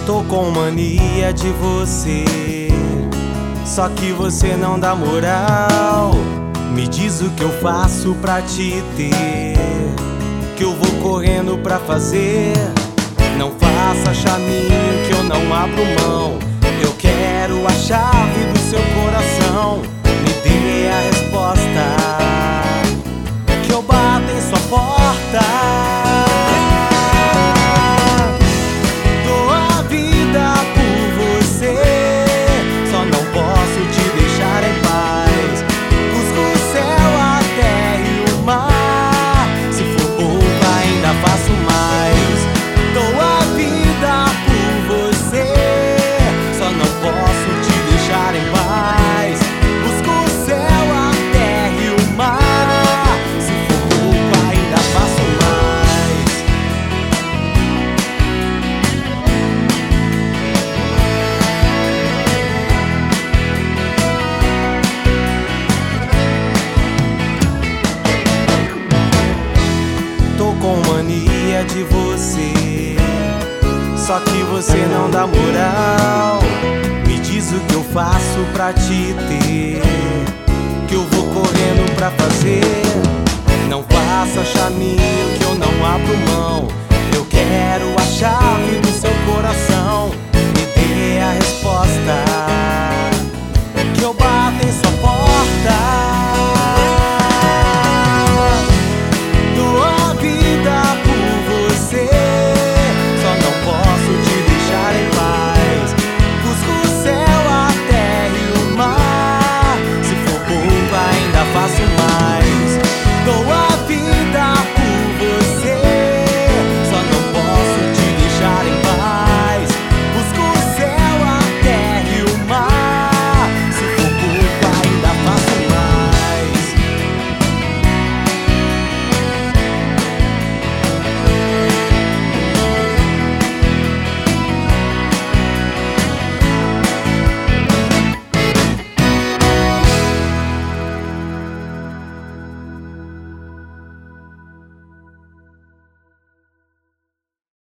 Tô com mania de você, só que você não dá moral. Me diz o que eu faço pra te ter, que eu vou correndo pra fazer. Não faça chaminho que eu não abro mão. Eu quero a chave do seu coração. Me dê a resposta, que eu bato em sua porta. Dou a vida por você, só não posso te deixar em paz. Busco o céu, a terra e o mar. Se for pouco ainda faço mais. Dou a vida por você, só não posso te deixar em paz. Busco o céu, a terra e o mar. Se for pouco ainda faço mais. Tô com mania de você, só que você não dá moral. Me diz o que eu faço pra te ter, que eu vou correndo pra fazer. Não faça chaminho que eu não abro mão. Eu quero